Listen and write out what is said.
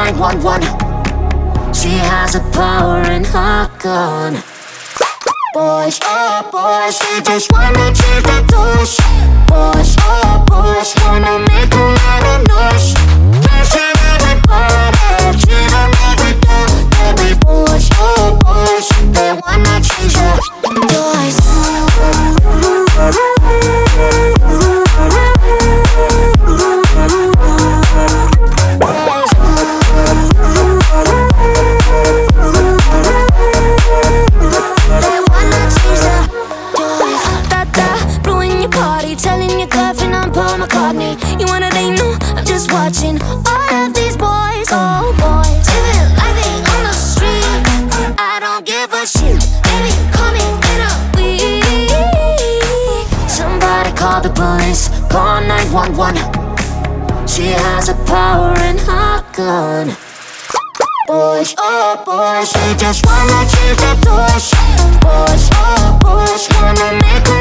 911. She has a power in her gun. Boys, oh boys, they just wanna change the doors. Boys, oh boys, wanna make a lot of noise. Pressure everybody, cheat on every girl. Every boys, oh boys, they wanna change the doors. Telling your girlfriend I'm Paul McCartney. You wanna date? No, I'm just watching all of these boys, oh boys, living like they on the street. I don't give a shit. Baby, call me in a week. Somebody call the police, call 911. She has a power in her gun. Boys, oh boys, they just wanna change the doors. Boys, oh boys, wanna make a